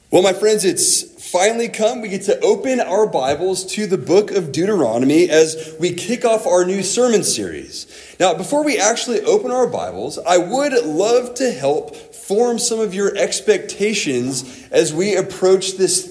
Well, my friends, it's finally come. We get to open our Bibles to the book of Deuteronomy as we kick off our new sermon series. Now, before we actually open our Bibles, I would love to help form some of your expectations as we approach this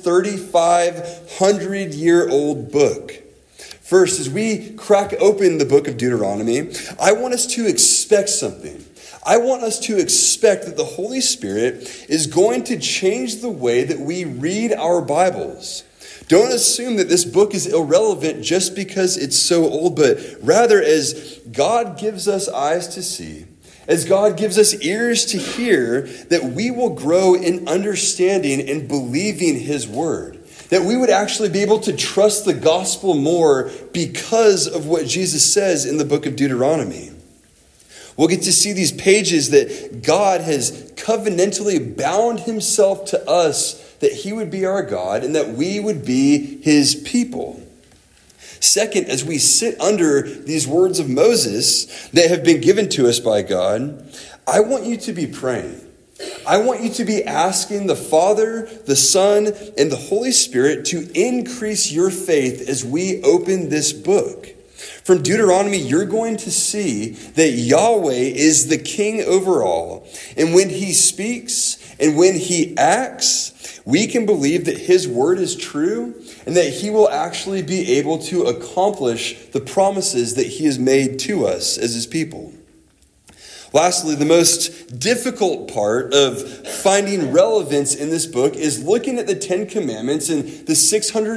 3,500-year-old book. First, as we crack open the book of Deuteronomy, I want us to expect something. I want us to expect that the Holy Spirit is going to change the way that we read our Bibles. Don't assume that this book is irrelevant just because it's so old, but rather as God gives us eyes to see, as God gives us ears to hear, that we will grow in understanding and believing His word. That we would actually be able to trust the gospel more because of what Jesus says in the book of Deuteronomy. We'll get to see these pages that God has covenantally bound Himself to us, that He would be our God and that we would be His people. Second, as we sit under these words of Moses that have been given to us by God, I want you to be praying. I want you to be asking the Father, the Son, and the Holy Spirit to increase your faith as we open this book. From Deuteronomy, you're going to see that Yahweh is the king over all. And when He speaks and when He acts, we can believe that His word is true and that He will actually be able to accomplish the promises that He has made to us as His people. Lastly, the most difficult part of finding relevance in this book is looking at the 10 Commandments and the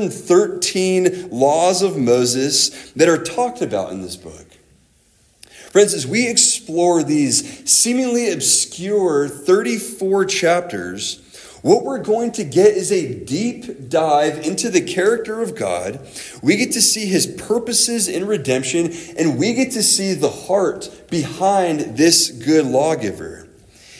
613 laws of Moses that are talked about in this book. Friends, as we explore these seemingly obscure 34 chapters, what we're going to get is a deep dive into the character of God. We get to see His purposes in redemption, and we get to see the heart behind this good lawgiver.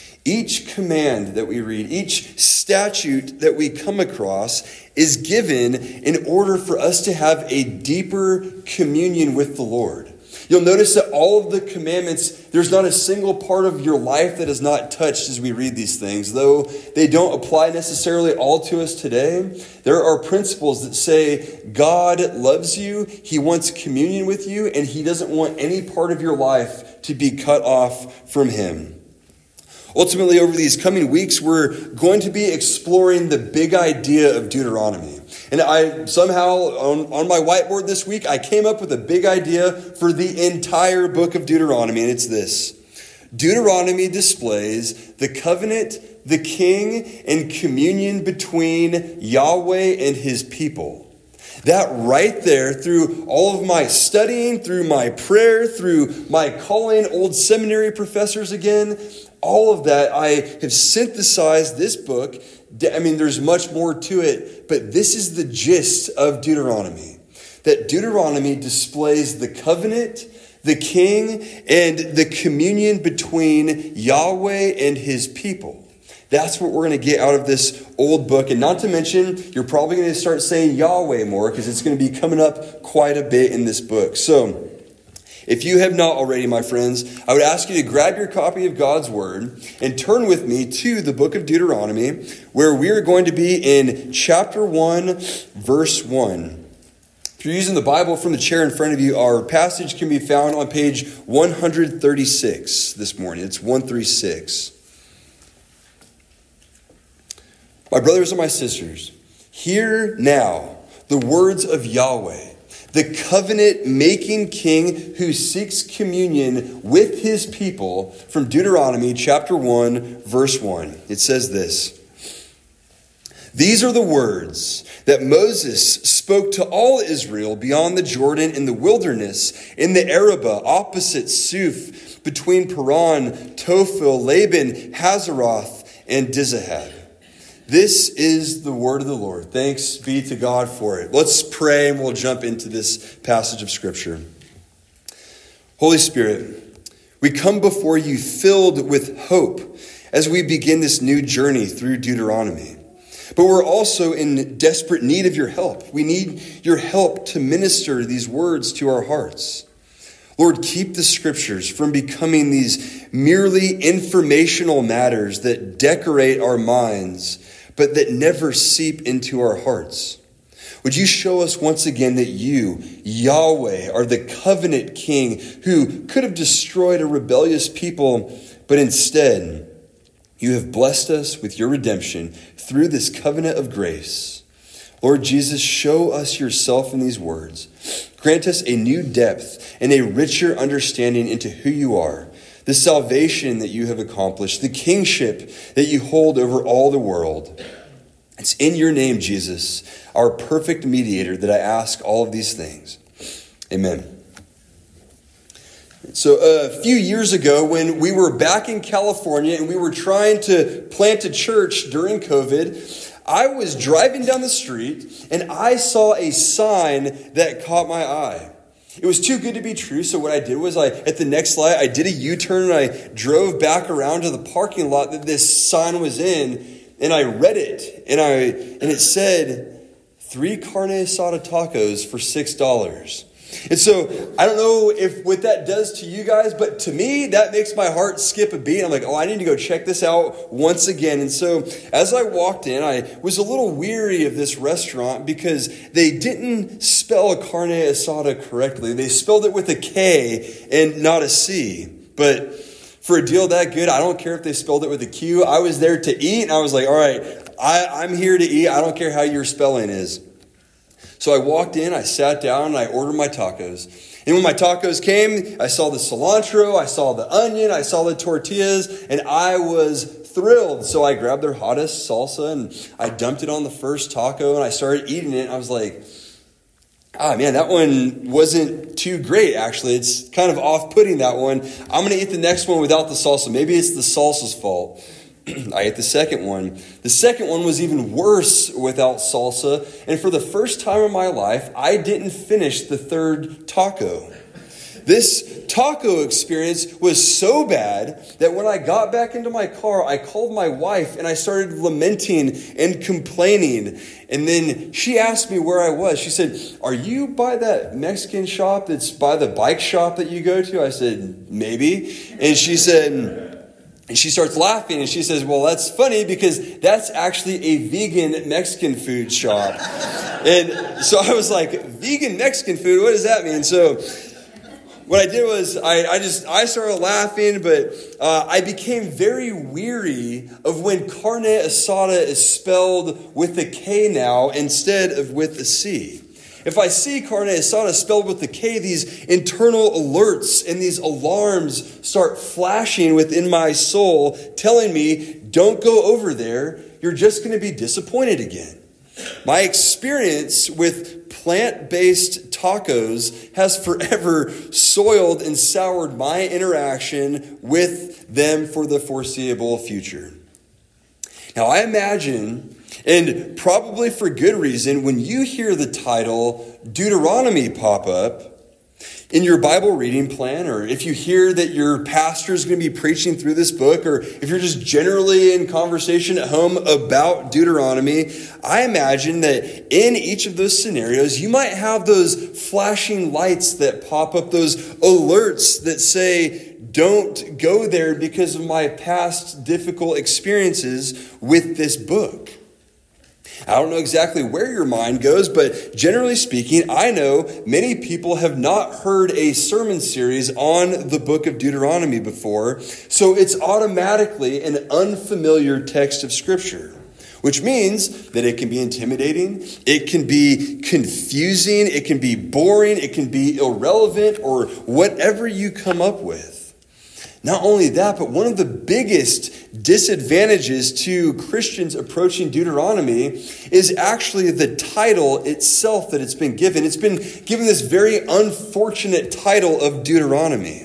Each command that we read, each statute that we come across is given in order for us to have a deeper communion with the Lord. You'll notice that all of the commandments, there's not a single part of your life that is not touched as we read these things. Though they don't apply necessarily all to us today, there are principles that say God loves you, He wants communion with you, and He doesn't want any part of your life to be cut off from Him. Ultimately, over these coming weeks, we're going to be exploring the big idea of Deuteronomy. And I somehow, on my whiteboard this week, I came up with a big idea for the entire book of Deuteronomy, and it's this. Deuteronomy displays the covenant, the king, and communion between Yahweh and His people. That right there, through all of my studying, through my prayer, through my calling old seminary professors again, all of that, I have synthesized this book. I mean, there's much more to it, but this is the gist of Deuteronomy. That Deuteronomy displays the covenant, the king, and the communion between Yahweh and His people. That's what we're going to get out of this old book. And not to mention, you're probably going to start saying Yahweh more because it's going to be coming up quite a bit in this book. So, if you have not already, my friends, I would ask you to grab your copy of God's Word and turn with me to the book of Deuteronomy, where we are going to be in chapter 1, verse 1. If you're using the Bible from the chair in front of you, our passage can be found on page 136 this morning. It's 136. My brothers and my sisters, hear now the words of Yahweh, the covenant-making king who seeks communion with His people, from Deuteronomy chapter 1, verse 1. It says this: These are the words that Moses spoke to all Israel beyond the Jordan in the wilderness, in the Arabah, opposite Suf, between Paran, Tophel, Laban, Hazeroth, and Dizahab. This is the word of the Lord. Thanks be to God for it. Let's pray and we'll jump into this passage of Scripture. Holy Spirit, we come before you filled with hope as we begin this new journey through Deuteronomy. But we're also in desperate need of your help. We need your help to minister these words to our hearts. Lord, keep the Scriptures from becoming these merely informational matters that decorate our minds, but that never seep into our hearts. Would you show us once again that you, Yahweh, are the covenant king who could have destroyed a rebellious people, but instead you have blessed us with your redemption through this covenant of grace. Lord Jesus, show us yourself in these words. Grant us a new depth and a richer understanding into who you are, the salvation that you have accomplished, the kingship that you hold over all the world. It's in your name, Jesus, our perfect mediator, that I ask all of these things. Amen. So a few years ago, when we were back in California and we were trying to plant a church during COVID, I was driving down the street and I saw a sign that caught my eye. It was too good to be true, so what I did was at the next light, I did a U-turn and I drove back around to the parking lot that this sign was in, and I read it, and it said, 3 carne asada tacos for $6. And so I don't know if what that does to you guys, but to me, that makes my heart skip a beat. I'm like, I need to go check this out once again. And so as I walked in, I was a little weary of this restaurant because they didn't spell a carne asada correctly. They spelled it with a K and not a C. But for a deal that good, I don't care if they spelled it with a Q. I was there to eat, and I was like, all right, I'm here to eat. I don't care how your spelling is. So I walked in, I sat down, and I ordered my tacos. And when my tacos came, I saw the cilantro, I saw the onion, I saw the tortillas, and I was thrilled. So I grabbed their hottest salsa, and I dumped it on the first taco, and I started eating it. And I was like, man, that one wasn't too great, actually. It's kind of off-putting, that one. I'm going to eat the next one without the salsa. Maybe it's the salsa's fault. I ate the second one. The second one was even worse without salsa. And for the first time in my life, I didn't finish the third taco. This taco experience was so bad that when I got back into my car, I called my wife and I started lamenting and complaining. And then she asked me where I was. She said, "Are you by that Mexican shop that's by the bike shop that you go to?" I said, "Maybe." And she said... And she starts laughing and she says, "Well, that's funny because that's actually a vegan Mexican food shop." And so I was like, vegan Mexican food? What does that mean? So what I did was I started laughing, but I became very weary of when carne asada is spelled with a K now instead of with a C. If I see carne asada spelled with the K, these internal alerts and these alarms start flashing within my soul, telling me, don't go over there. You're just going to be disappointed again. My experience with plant-based tacos has forever soiled and soured my interaction with them for the foreseeable future. Now, I imagine, and probably for good reason, when you hear the title Deuteronomy pop up in your Bible reading plan, or if you hear that your pastor is going to be preaching through this book, or if you're just generally in conversation at home about Deuteronomy, I imagine that in each of those scenarios, you might have those flashing lights that pop up, those alerts that say, don't go there because of my past difficult experiences with this book. I don't know exactly where your mind goes, but generally speaking, I know many people have not heard a sermon series on the book of Deuteronomy before, so it's automatically an unfamiliar text of Scripture, which means that it can be intimidating, it can be confusing, it can be boring, it can be irrelevant, or whatever you come up with. Not only that, but one of the biggest disadvantages to Christians approaching Deuteronomy is actually the title itself that it's been given. It's been given this very unfortunate title of Deuteronomy.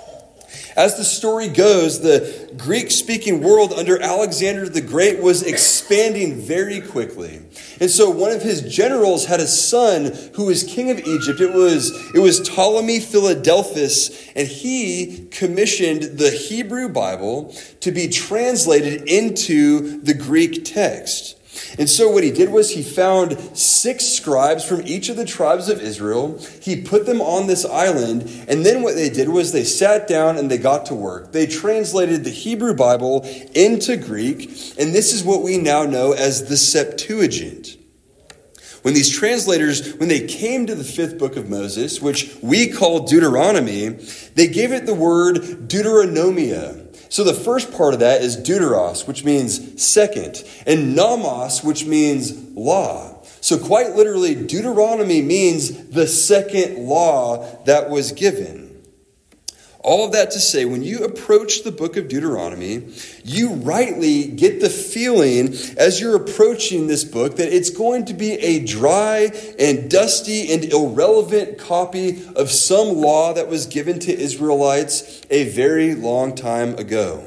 As the story goes, the Greek-speaking world under Alexander the Great was expanding very quickly. And so one of his generals had a son who was king of Egypt. It was Ptolemy Philadelphus, and he commissioned the Hebrew Bible to be translated into the Greek text. And so what he did was he found 6 scribes from each of the tribes of Israel. He put them on this island. And then what they did was they sat down and they got to work. They translated the Hebrew Bible into Greek. And this is what we now know as the Septuagint. When these translators, when they came to the 5th book of Moses, which we call Deuteronomy, they gave it the word Deuteronomia. So the first part of that is deuteros, which means second, and nomos, which means law. So quite literally, Deuteronomy means the second law that was given. All of that to say, when you approach the book of Deuteronomy, you rightly get the feeling as you're approaching this book that it's going to be a dry and dusty and irrelevant copy of some law that was given to Israelites a very long time ago.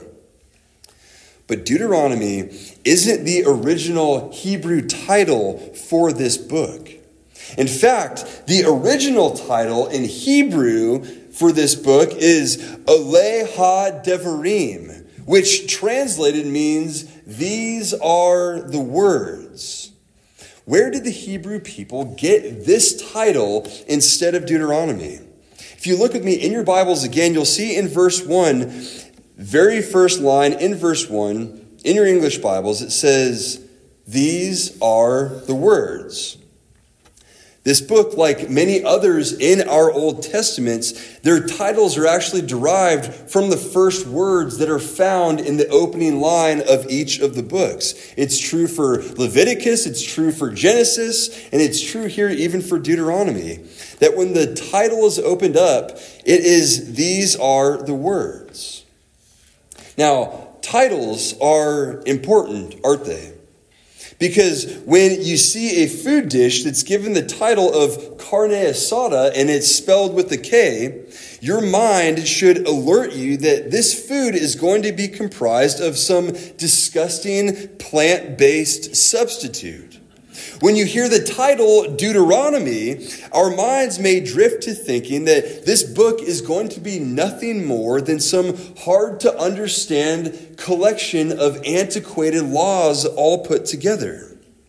But Deuteronomy isn't the original Hebrew title for this book. In fact, the original title in Hebrew for this book is Alei Ha-Devarim, which translated means, these are the words. Where did the Hebrew people get this title instead of Deuteronomy? If you look with me in your Bibles again, you'll see in verse 1, very first line in verse 1, in your English Bibles, it says, these are the words. This book, like many others in our Old Testaments, their titles are actually derived from the first words that are found in the opening line of each of the books. It's true for Leviticus, it's true for Genesis, and it's true here even for Deuteronomy. That when the title is opened up, it is, these are the words. Now, titles are important, aren't they? Because when you see a food dish that's given the title of carne asada and it's spelled with a K, your mind should alert you that this food is going to be comprised of some disgusting plant-based substitute. When you hear the title Deuteronomy, our minds may drift to thinking that this book is going to be nothing more than some hard-to-understand collection of antiquated laws all put together.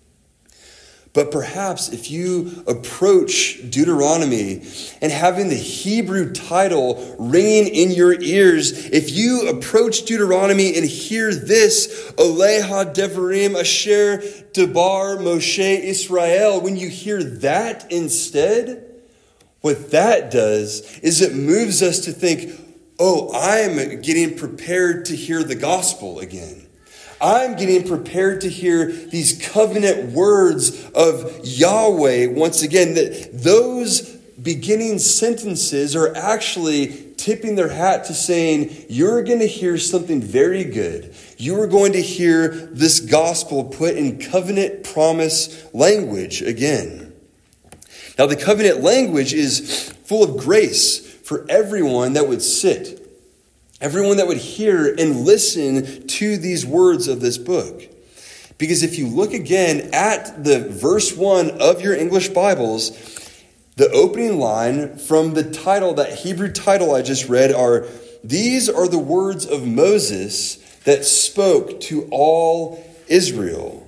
But perhaps if you approach Deuteronomy and having the Hebrew title ringing in your ears, if you approach Deuteronomy and hear this, Alei Ha-Devarim Asher Debar Moshe Israel, when you hear that instead, what that does is it moves us to think, oh, I'm getting prepared to hear the gospel again. I'm getting prepared to hear these covenant words of Yahweh once again. That those beginning sentences are actually tipping their hat to saying, you're going to hear something very good. You are going to hear this gospel put in covenant promise language again. Now, the covenant language is full of grace for everyone that would sit. Everyone that would hear and listen to these words of this book. Because if you look again at the verse 1 of your English Bibles, the opening line from the title, that Hebrew title I just read, are, these are the words of Moses that spoke to all Israel.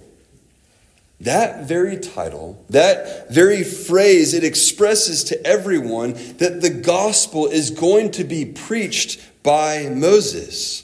That very title, that very phrase, it expresses to everyone that the gospel is going to be preached by Moses.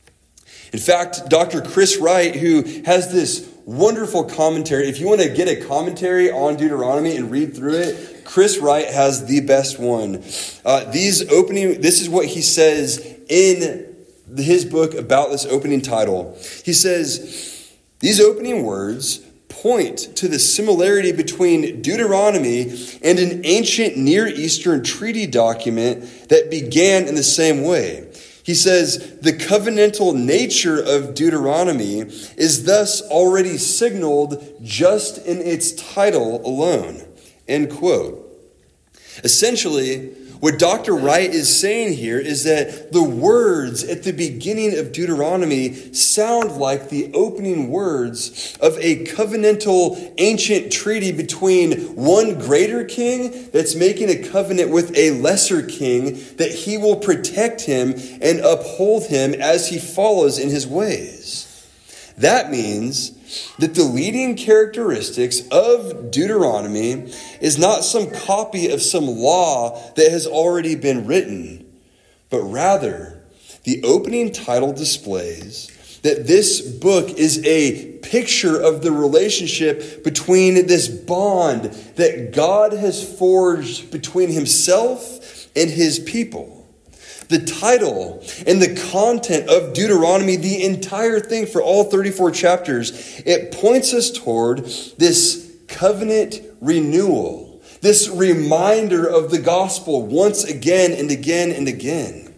In fact, Dr. Chris Wright, who has this wonderful commentary, if you want to get a commentary on Deuteronomy and read through it, Chris Wright has the best one. This is what he says in his book about this opening title. He says, these opening words point to the similarity between Deuteronomy and an ancient Near Eastern treaty document that began in the same way. He says, the covenantal nature of Deuteronomy is thus already signaled just in its title alone. End quote. Essentially, what Dr. Wright is saying here is that the words at the beginning of Deuteronomy sound like the opening words of a covenantal ancient treaty between one greater king that's making a covenant with a lesser king that he will protect him and uphold him as he follows in his ways. That means that the leading characteristics of Deuteronomy is not some copy of some law that has already been written, but rather the opening title displays that this book is a picture of the relationship between this bond that God has forged between himself and his people. The title and the content of Deuteronomy, the entire thing for all 34 chapters, it points us toward this covenant renewal, this reminder of the gospel once again and again and again.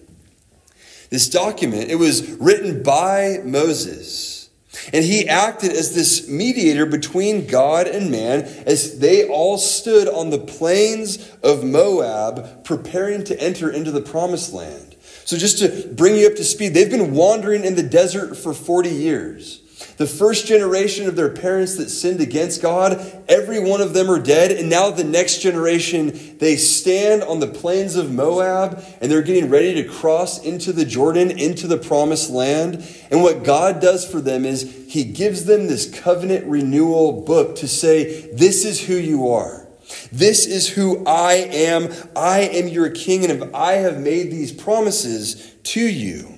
This document, it was written by Moses, and he acted as this mediator between God and man as they all stood on the plains of Moab preparing to enter into the promised land. So just to bring you up to speed, they've been wandering in the desert for 40 years. The first generation of their parents that sinned against God, every one of them are dead. And now the next generation, they stand on the plains of Moab and they're getting ready to cross into the Jordan, into the promised land. And what God does for them is he gives them this covenant renewal book to say, this is who you are. This is who I am. I am your king, and I have made these promises to you.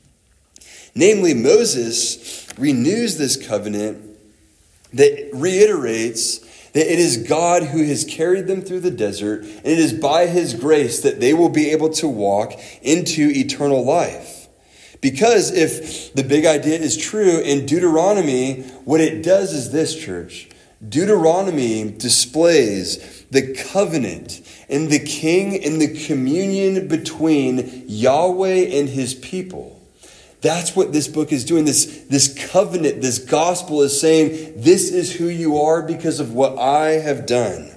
Namely, Moses renews this covenant that reiterates that it is God who has carried them through the desert, and it is by his grace that they will be able to walk into eternal life. Because if the big idea is true in Deuteronomy, what it does is this, church. Deuteronomy displays the covenant and the king and the communion between Yahweh and his people. That's what this book is doing. This covenant, this gospel is saying, this is who you are because of what I have done.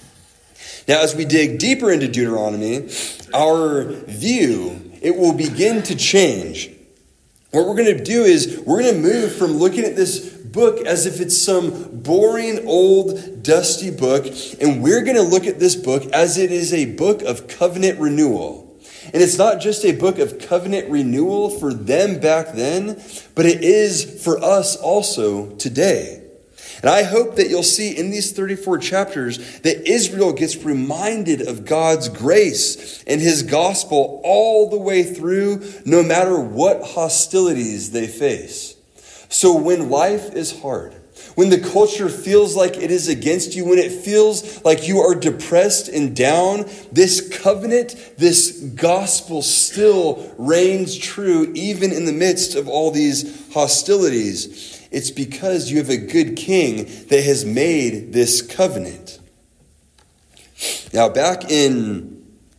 Now, as we dig deeper into Deuteronomy, our view, it will begin to change. What we're going to do is we're going to move from looking at this book as if it's some boring, old, dusty book, and we're going to look at this book as it is a book of covenant renewal. And it's not just a book of covenant renewal for them back then, but it is for us also today. And I hope that you'll see in these 34 chapters that Israel gets reminded of God's grace and his gospel all the way through, no matter what hostilities they face. So when life is hard, when the culture feels like it is against you, when it feels like you are depressed and down, this covenant, this gospel still reigns true even in the midst of all these hostilities. It's because you have a good king that has made this covenant. Now, back in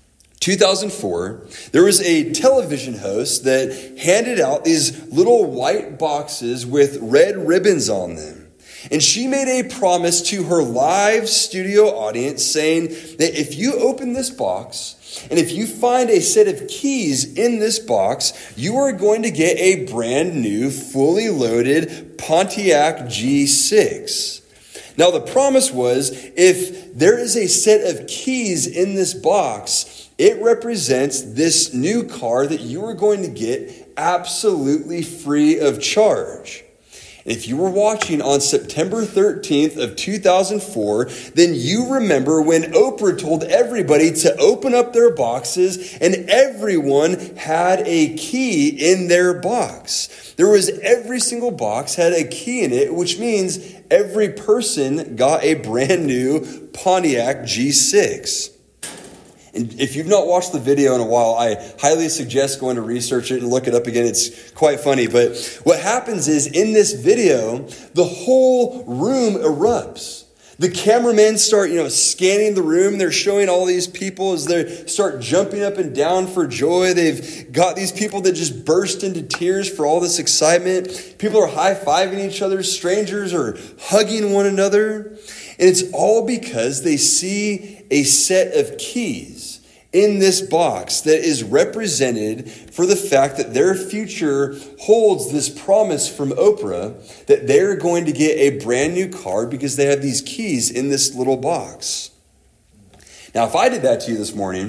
2004, there was a television host that handed out these little white boxes with red ribbons on them. And she made a promise to her live studio audience saying that if you open this box and if you find a set of keys in this box, you are going to get a brand new, fully loaded Pontiac G6. Now, the promise was if there is a set of keys in this box, it represents this new car that you are going to get absolutely free of charge. If you were watching on September 13th of 2004, then you remember when Oprah told everybody to open up their boxes and everyone had a key in their box. There was every single box had a key in it, which means every person got a brand new Pontiac G6. And if you've not watched the video in a while, I highly suggest going to research it and look it up again. It's quite funny. But what happens is in this video, the whole room erupts. The cameramen start, scanning the room. They're showing all these people as they start jumping up and down for joy. They've got these people that just burst into tears for all this excitement. People are high-fiving each other. Strangers are hugging one another. And it's all because they see a set of keys in this box that is represented for the fact that their future holds this promise from Oprah that they're going to get a brand new car because they have these keys in this little box. Now, if I did that to you this morning,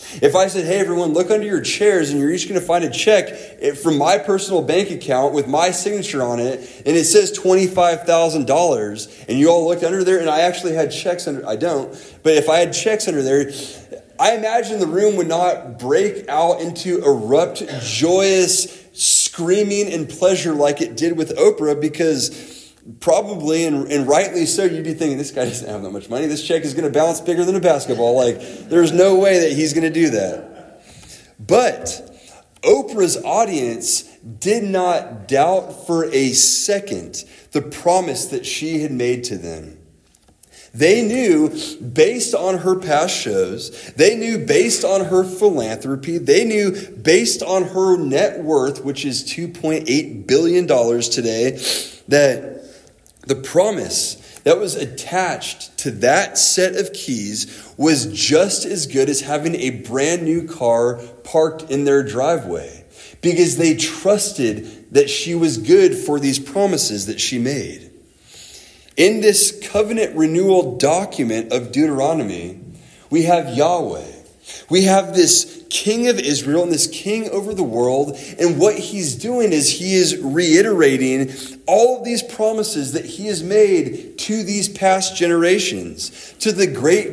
If I said, hey, everyone, look under your chairs and you're each going to find a check from my personal bank account with my signature on it, and it says $25,000, and you all looked under there, and I actually had checks under, I don't, but if I had checks under there, I imagine the room would not break out into erupt, joyous screaming and pleasure like it did with Oprah, because probably, and rightly so, you'd be thinking, this guy doesn't have that much money. This check is going to bounce bigger than a basketball. Like, there's no way that he's going to do that. But Oprah's audience did not doubt for a second the promise that she had made to them. They knew, based on her past shows, they knew based on her philanthropy, they knew based on her net worth, which is $2.8 billion today, that the promise that was attached to that set of keys was just as good as having a brand new car parked in their driveway, because they trusted that she was good for these promises that she made. In this covenant renewal document of Deuteronomy, we have Yahweh. We have this king of Israel and this king over the world. And what he's doing is he is reiterating all of these promises that he has made to these past generations, to the great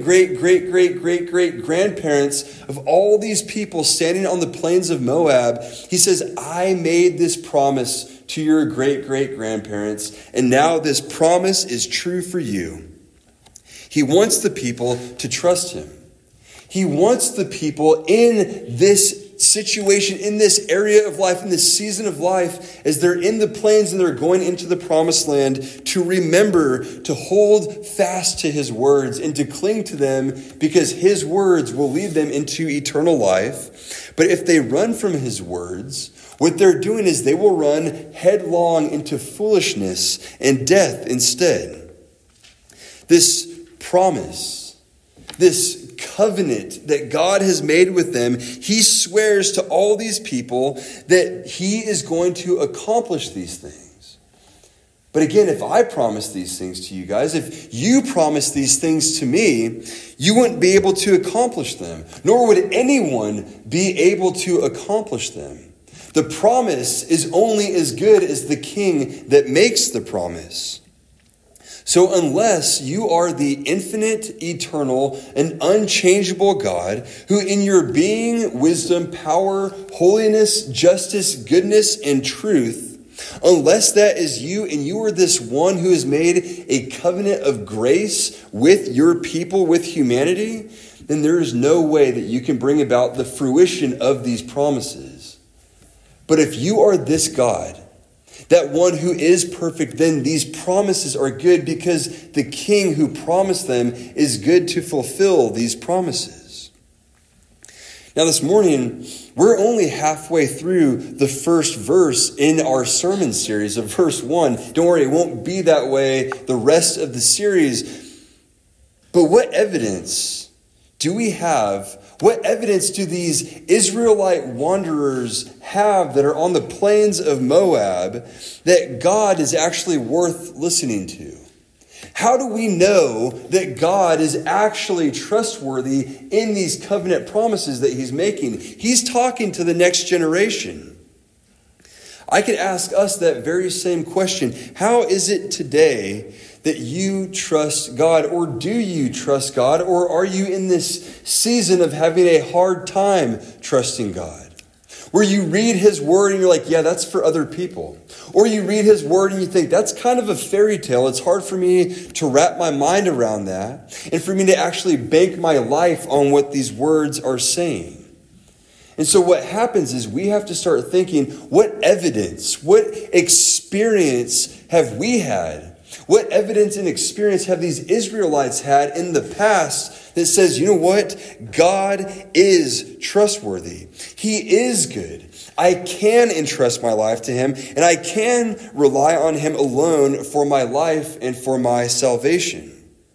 grandparents of all these people standing on the plains of Moab. He says, I made this promise to your great grandparents, and now this promise is true for you. He wants the people to trust him. He wants the people in this situation, in this area of life, in this season of life, as they're in the plains and they're going into the promised land, to remember to hold fast to his words and to cling to them, because his words will lead them into eternal life. But if they run from his words, what they're doing is they will run headlong into foolishness and death instead. This promise, this covenant that God has made with them, he swears to all these people that he is going to accomplish these things. But again, if I promise these things to you guys, if you promise these things to me, you wouldn't be able to accomplish them, nor would anyone be able to accomplish them. The promise is only as good as the king that makes the promise. So unless you are the infinite, eternal, and unchangeable God, who in your being, wisdom, power, holiness, justice, goodness, and truth, unless that is you, and you are this one who has made a covenant of grace with your people, with humanity, then there is no way that you can bring about the fruition of these promises. But if you are this God, that one who is perfect, then these promises are good, because the king who promised them is good to fulfill these promises. Now this morning, we're only halfway through the first verse in our sermon series of verse 1. Don't worry, it won't be that way the rest of the series. But what evidence do we have? What evidence do these Israelite wanderers have that are on the plains of Moab that God is actually worth listening to? How do we know that God is actually trustworthy in these covenant promises that he's making? He's talking to the next generation. I could ask us that very same question. How is it today that you trust God? Or do you trust God? Or are you in this season of having a hard time trusting God, where you read his word and you're like, yeah, that's for other people? Or you read his word and you think, that's kind of a fairy tale. It's hard for me to wrap my mind around that, and for me to actually bank my life on what these words are saying. And so what happens is we have to start thinking, what evidence, what experience have we had? What evidence and experience have these Israelites had in the past that says, you know what? God is trustworthy. He is good. I can entrust my life to him, and I can rely on him alone for my life and for my salvation.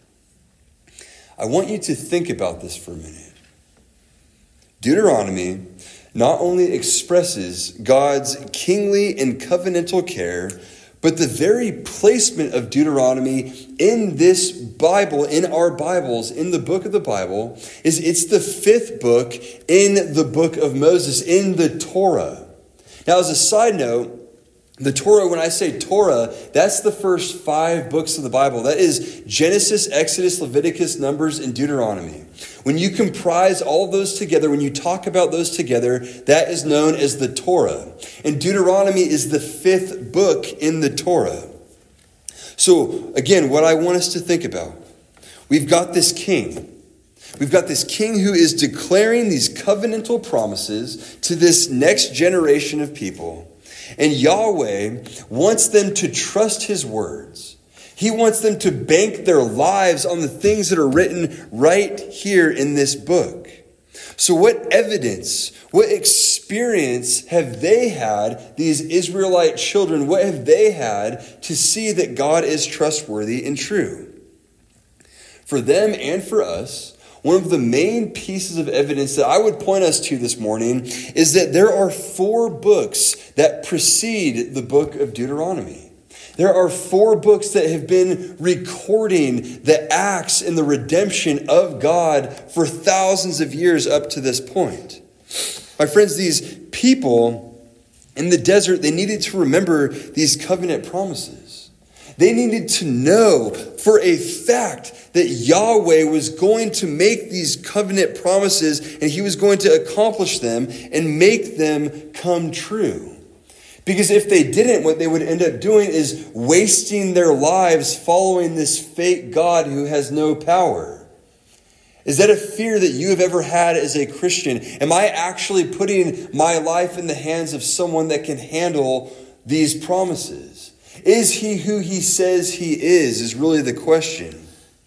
I want you to think about this for a minute. Deuteronomy not only expresses God's kingly and covenantal care, But the very placement of Deuteronomy in this Bible, in our Bibles, in the book of the Bible, is it's the fifth book in the book of Moses, in the Torah. Now, as a side note, the Torah, when I say Torah, that's the first 5 books of the Bible. That is Genesis, Exodus, Leviticus, Numbers, and Deuteronomy. When you comprise all of those together, when you talk about those together, that is known as the Torah. And Deuteronomy is the 5th book in the Torah. So, again, what I want us to think about, we've got this king. We've got this king who is declaring these covenantal promises to this next generation of people. And Yahweh wants them to trust his words. He wants them to bank their lives on the things that are written right here in this book. So what evidence, what experience have they had, these Israelite children, what have they had to see that God is trustworthy and true? For them and for us, one of the main pieces of evidence that I would point us to this morning is that there are 4 books that precede the book of Deuteronomy. There are 4 books that have been recording the acts and the redemption of God for thousands of years up to this point. My friends, these people in the desert, they needed to remember these covenant promises. They needed to know for a fact that Yahweh was going to make these covenant promises and he was going to accomplish them and make them come true. Because if they didn't, what they would end up doing is wasting their lives following this fake God who has no power. Is that a fear that you have ever had as a Christian? Am I actually putting my life in the hands of someone that can handle these promises? Is he who he says he is really the question.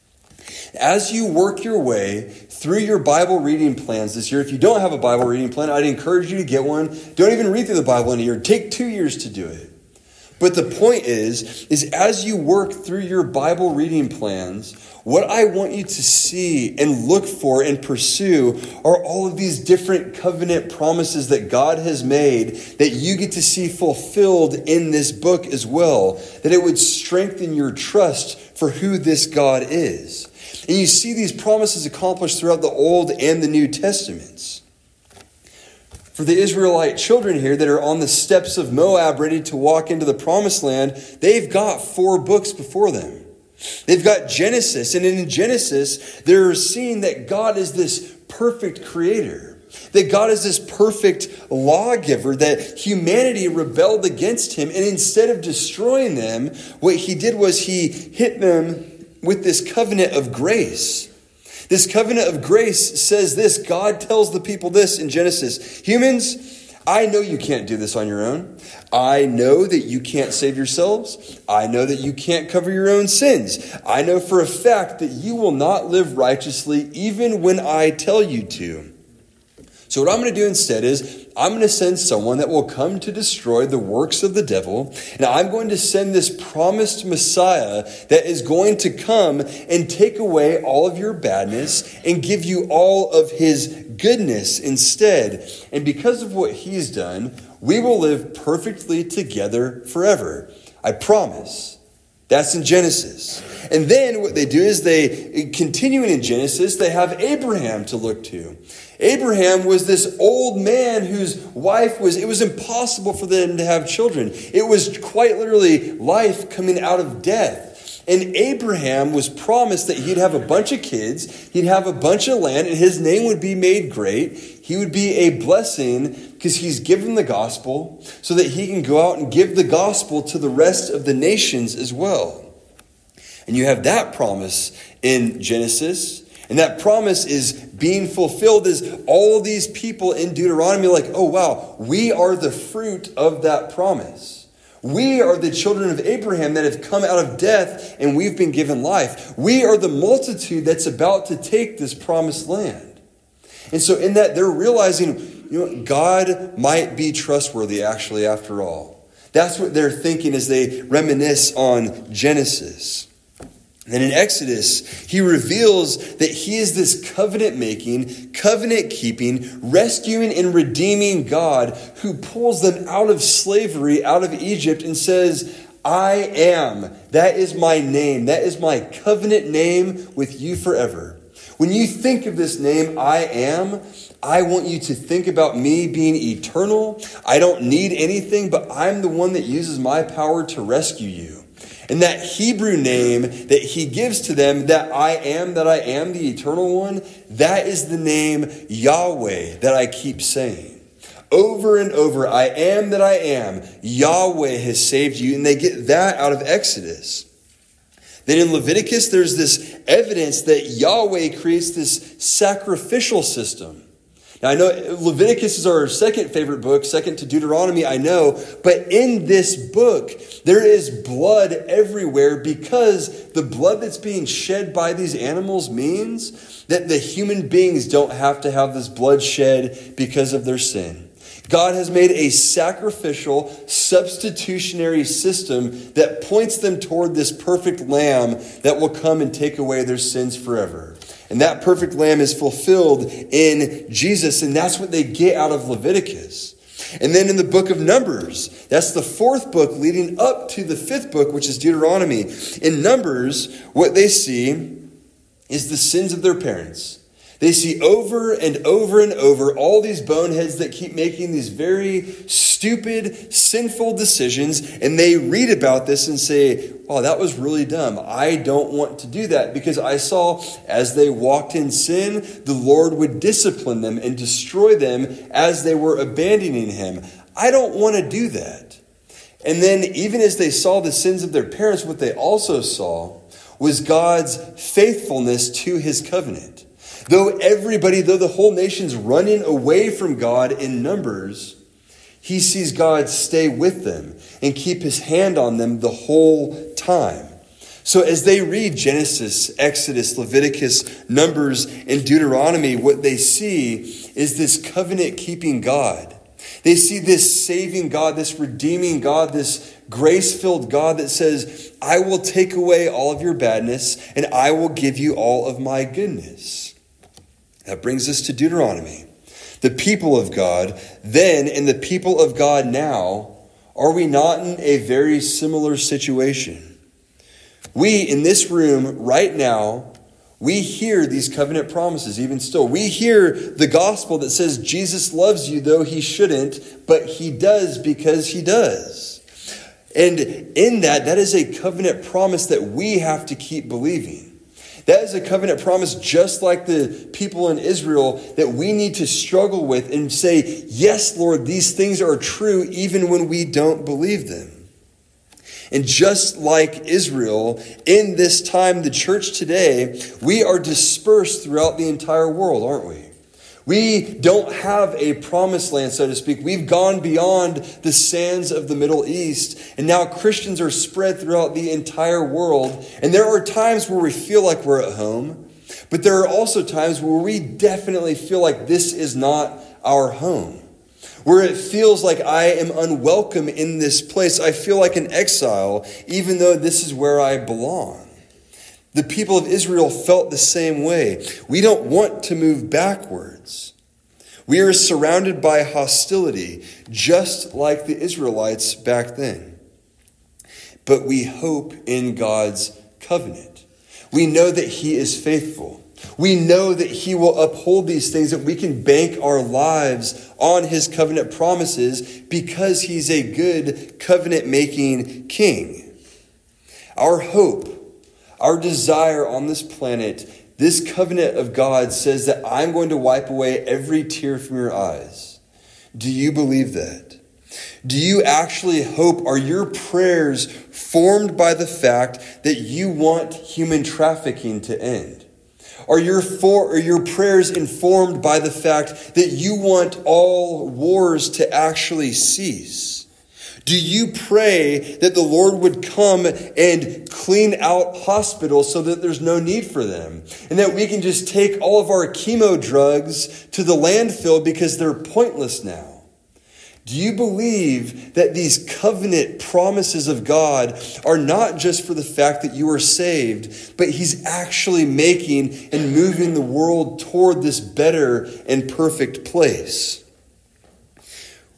As you work your way through your Bible reading plans this year, if you don't have a Bible reading plan, I'd encourage you to get one. Don't even read through the Bible in a year. Take 2 years to do it. But the point is as you work through your Bible reading plans, what I want you to see and look for and pursue are all of these different covenant promises that God has made that you get to see fulfilled in this book as well, that it would strengthen your trust for who this God is. And you see these promises accomplished throughout the Old and the New Testaments. For the Israelite children here that are on the steps of Moab ready to walk into the promised land, they've got 4 books before them. They've got Genesis, and in Genesis, they're seeing that God is this perfect creator, that God is this perfect lawgiver, that humanity rebelled against him, and instead of destroying them, what he did was he hit them with this covenant of grace. This covenant of grace says this. God tells the people this in Genesis. Humans, I know you can't do this on your own. I know that you can't save yourselves. I know that you can't cover your own sins. I know for a fact that you will not live righteously even when I tell you to. So what I'm going to do instead is I'm going to send someone that will come to destroy the works of the devil. And I'm going to send this promised Messiah that is going to come and take away all of your badness and give you all of his goodness instead. And because of what he's done, we will live perfectly together forever. I promise. That's in Genesis. And then what they do is they, continuing in Genesis, they have Abraham to look to. Abraham was this old man whose wife it was impossible for them to have children. It was quite literally life coming out of death. And Abraham was promised that he'd have a bunch of kids, he'd have a bunch of land, and his name would be made great. He would be a blessing because he's given the gospel so that he can go out and give the gospel to the rest of the nations as well. And you have that promise in Genesis. And that promise is being fulfilled as all of these people in Deuteronomy are like, oh wow, we are the fruit of that promise. We are the children of Abraham that have come out of death and we've been given life. We are the multitude that's about to take this promised land. And so in that they're realizing, God might be trustworthy actually after all. That's what they're thinking as they reminisce on Genesis. Then in Exodus, he reveals that he is this covenant-making, covenant-keeping, rescuing and redeeming God who pulls them out of slavery, out of Egypt, and says, I am. That is my name. That is my covenant name with you forever. When you think of this name, I am, I want you to think about me being eternal. I don't need anything, but I'm the one that uses my power to rescue you. And that Hebrew name that he gives to them, that I am, the eternal one, that is the name Yahweh that I keep saying. Over and over, I am that I am. Yahweh has saved you. And they get that out of Exodus. Then in Leviticus, there's this evidence that Yahweh creates this sacrificial system. Now, I know Leviticus is our second favorite book, second to Deuteronomy, I know. But in this book, there is blood everywhere because the blood that's being shed by these animals means that the human beings don't have to have this blood shed because of their sin. God has made a sacrificial, substitutionary system that points them toward this perfect lamb that will come and take away their sins forever. And that perfect lamb is fulfilled in Jesus, and that's what they get out of Leviticus. And then in the book of Numbers, that's the fourth book leading up to the fifth book, which is Deuteronomy. In Numbers, what they see is the sins of their parents. They see over and over and over all these boneheads that keep making these very stupid, sinful decisions. And they read about this and say, oh, that was really dumb. I don't want to do that because I saw as they walked in sin, the Lord would discipline them and destroy them as they were abandoning him. I don't want to do that. And then even as they saw the sins of their parents, what they also saw was God's faithfulness to his covenant. Though the whole nation's running away from God in Numbers, he sees God stay with them and keep his hand on them the whole time. So as they read Genesis, Exodus, Leviticus, Numbers, and Deuteronomy, what they see is this covenant-keeping God. They see this saving God, this redeeming God, this grace-filled God that says, I will take away all of your badness and I will give you all of my goodness. That brings us to Deuteronomy. The people of God then and the people of God now, are we not in a very similar situation? We in this room right now, we hear these covenant promises even still. We hear the gospel that says Jesus loves you though he shouldn't, but he does because he does. And in that is a covenant promise that we have to keep believing. That is a covenant promise just like the people in Israel that we need to struggle with and say, yes, Lord, these things are true even when we don't believe them. And just like Israel, in this time, the church today, we are dispersed throughout the entire world, aren't we? We don't have a promised land, so to speak. We've gone beyond the sands of the Middle East, and now Christians are spread throughout the entire world. And there are times where we feel like we're at home, but there are also times where we definitely feel like this is not our home, where it feels like I am unwelcome in this place. I feel like an exile, even though this is where I belong. The people of Israel felt the same way. We don't want to move backwards. We are surrounded by hostility, just like the Israelites back then. But we hope in God's covenant. We know that he is faithful. We know that he will uphold these things, that we can bank our lives on his covenant promises because he's a good covenant-making king. Our hope, our desire on this planet, this covenant of God says that I'm going to wipe away every tear from your eyes. Do you believe that? Do you actually hope? Are your prayers formed by the fact that you want human trafficking to end? Are your prayers informed by the fact that you want all wars to actually cease? Do you pray that the Lord would come and clean out hospitals so that there's no need for them? And that we can just take all of our chemo drugs to the landfill because they're pointless now? Do you believe that these covenant promises of God are not just for the fact that you are saved, but he's actually making and moving the world toward this better and perfect place?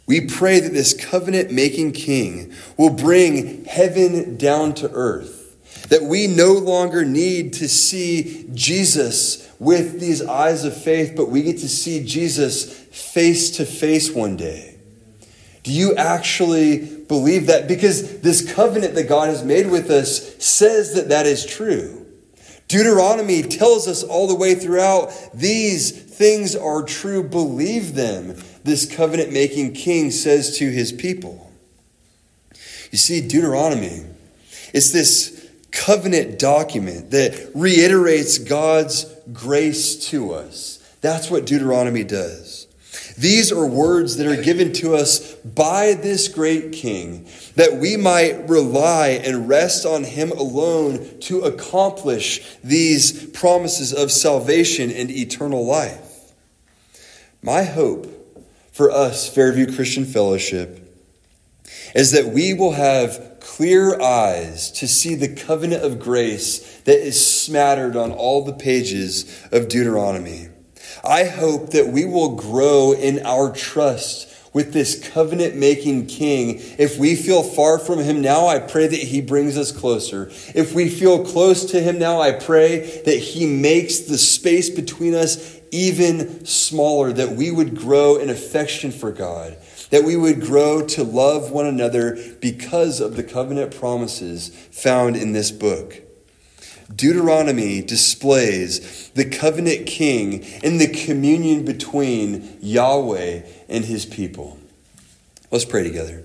We pray that this covenant-making king will bring heaven down to earth, that we no longer need to see Jesus with these eyes of faith, but we get to see Jesus face to face one day. Do you actually believe that? Because this covenant that God has made with us says that that is true. Deuteronomy tells us all the way throughout, these things are true, believe them. This covenant-making king says to his people. You see, Deuteronomy, it's this covenant document that reiterates God's grace to us. That's what Deuteronomy does. These are words that are given to us by this great king, that we might rely and rest on him alone to accomplish these promises of salvation and eternal life. My hope for us, Fairview Christian Fellowship, is that we will have clear eyes to see the covenant of grace that is smattered on all the pages of Deuteronomy. I hope that we will grow in our trust with this covenant-making king. If we feel far from him now, I pray that he brings us closer. If we feel close to him now, I pray that he makes the space between us even smaller, that we would grow in affection for God, that we would grow to love one another because of the covenant promises found in this book. Deuteronomy displays the covenant king and the communion between Yahweh and his people. Let's pray together.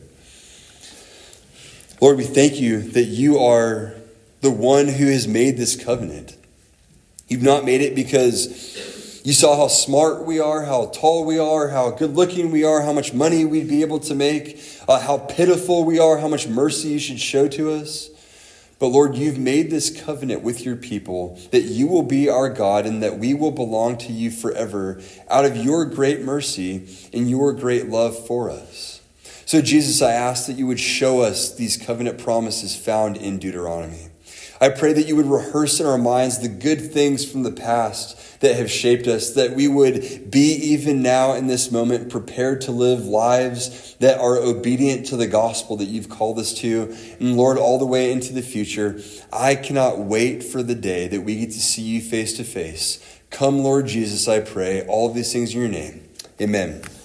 Lord, we thank you that you are the one who has made this covenant. You've not made it because you saw how smart we are, how tall we are, how good looking we are, how much money we'd be able to make, how pitiful we are, how much mercy you should show to us. But Lord, you've made this covenant with your people that you will be our God and that we will belong to you forever out of your great mercy and your great love for us. So Jesus, I ask that you would show us these covenant promises found in Deuteronomy. I pray that you would rehearse in our minds the good things from the past that have shaped us, that we would be even now in this moment prepared to live lives that are obedient to the gospel that you've called us to. And Lord, all the way into the future, I cannot wait for the day that we get to see you face to face. Come, Lord Jesus, I pray, all of these things in your name. Amen.